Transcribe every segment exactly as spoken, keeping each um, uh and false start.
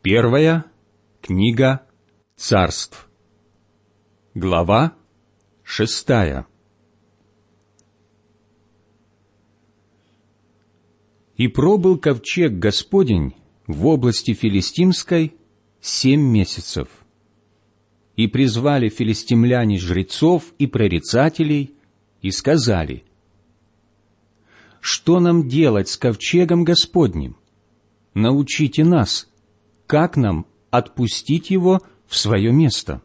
Первая книга Царств, глава шестая. И пробыл ковчег Господень в области филистимской семь месяцев. И призвали филистимляне жрецов и прорицателей, и сказали: «Что нам делать с ковчегом Господним? Научите нас, как нам отпустить его в свое место».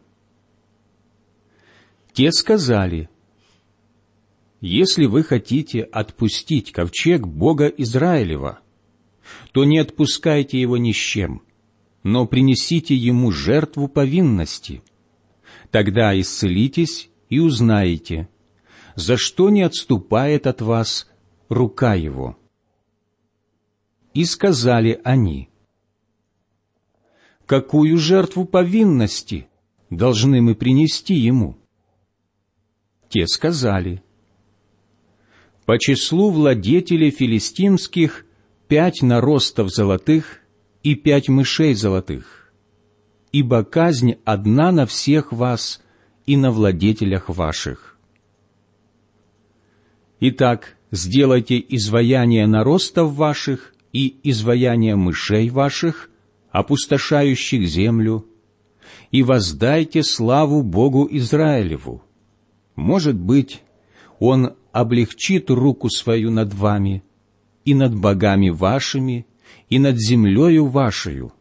Те сказали: «Если вы хотите отпустить ковчег Бога Израилева, то не отпускайте его ни с чем, но принесите ему жертву повинности. Тогда исцелитесь и узнаете, за что не отступает от вас рука его». И сказали они: «Какую жертву повинности должны мы принести ему?» Те сказали: «По числу владетелей филистимских пять наростов золотых и пять мышей золотых, ибо казнь одна на всех вас и на владетелях ваших. Итак, сделайте изваяние наростов ваших и изваяние мышей ваших, опустошающих землю, и воздайте славу Богу Израилеву. Может быть, Он облегчит руку свою над вами, и над богами вашими, и над землею вашею.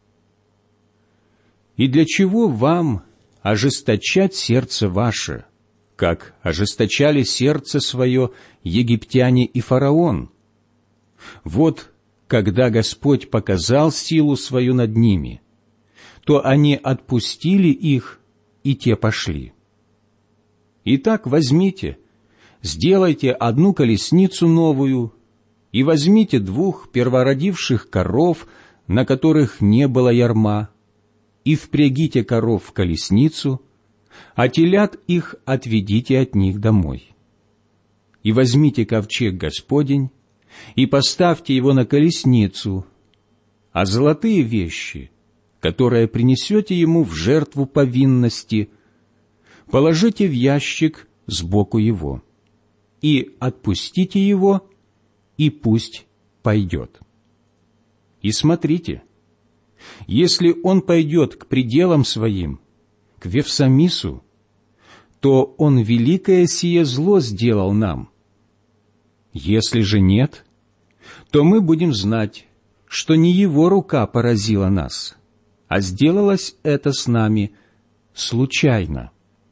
И для чего вам ожесточать сердце ваше, как ожесточали сердце свое египтяне и фараон? Вот когда Господь показал силу свою над ними, то они отпустили их, и те пошли. Итак, возьмите, сделайте одну колесницу новую, и возьмите двух первородивших коров, на которых не было ярма, и впрягите коров в колесницу, а телят их отведите от них домой. И возьмите ковчег Господень, и поставьте его на колесницу, а золотые вещи, которые принесете ему в жертву повинности, положите в ящик сбоку его, и отпустите его, и пусть пойдет. И смотрите, если он пойдет к пределам своим, к Вефсамису, то он великое сие зло сделал нам. Если же нет, то мы будем знать, что не его рука поразила нас, а сделалось это с нами случайно».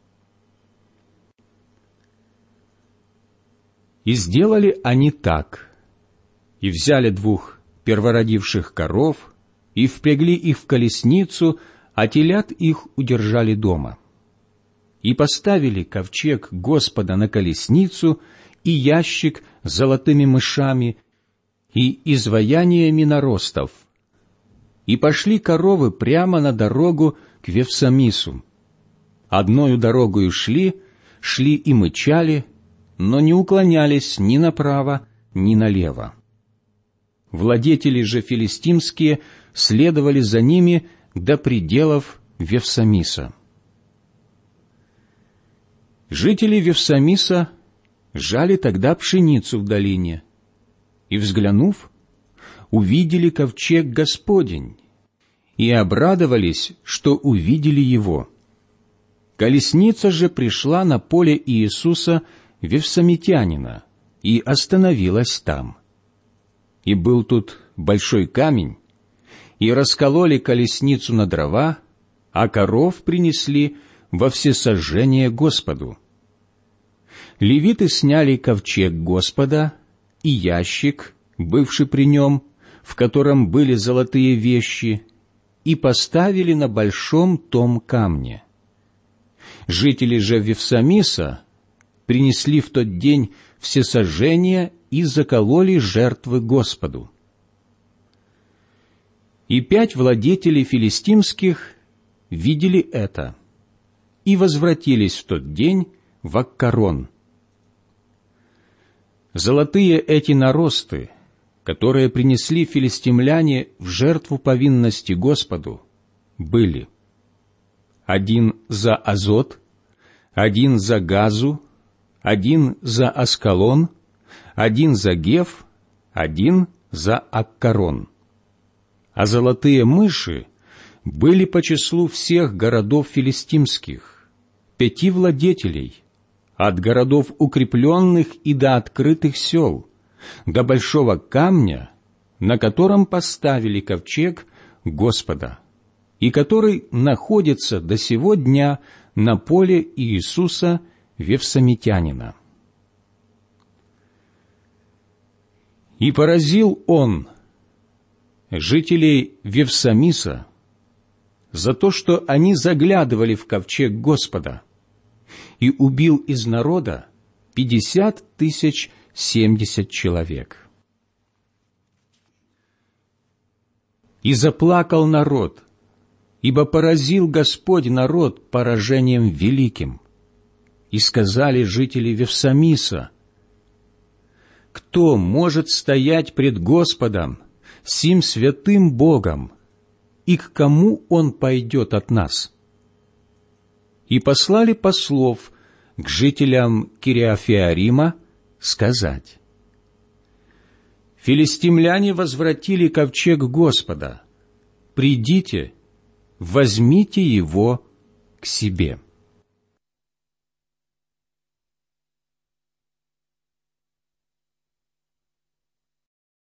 И сделали они так, и взяли двух первородивших коров, и впрягли их в колесницу, а телят их удержали дома. И поставили ковчег Господа на колесницу, и ящик с золотыми мышами, и изваяниями наростов. И пошли коровы прямо на дорогу к Вефсамису. Одною дорогою шли, шли и мычали, но не уклонялись ни направо, ни налево. Владетели же филистимские следовали за ними до пределов Вефсамиса. Жители Вефсамиса жали тогда пшеницу в долине, и, взглянув, увидели ковчег Господень, и обрадовались, что увидели его. Колесница же пришла на поле Иисуса Вефсамитянина и остановилась там. И был тут большой камень, и раскололи колесницу на дрова, а коров принесли во всесожжение Господу. Левиты сняли ковчег Господа и ящик, бывший при нем, в котором были золотые вещи, и поставили на большом том камне. Жители же Вефсамиса принесли в тот день всесожжение и закололи жертвы Господу. И пять владетелей филистимских видели это и возвратились в тот день в Аккарон. Золотые эти наросты которые принесли филистимляне в жертву повинности Господу, были: один за Азот, один за Газу, один за Аскалон, один за Геф, один за Аккарон. А золотые мыши были по числу всех городов филистимских, пяти владетелей, от городов укрепленных и до открытых сел, до большого камня, на котором поставили ковчег Господа, и который находится до сего дня на поле Иисуса Вевсамитянина. И поразил он жителей Вевсамиса за то, что они заглядывали в ковчег Господа, и убил из народа пятьдесят тысяч семьдесят человек. И заплакал народ, ибо поразил Господь народ поражением великим. И сказали жители Вевсамиса: кто может стоять пред Господом, сим святым Богом, и к кому Он пойдет от нас? И послали послов к жителям Кириафеарима сказать: филистимляне возвратили ковчег Господа, придите, возьмите его к себе.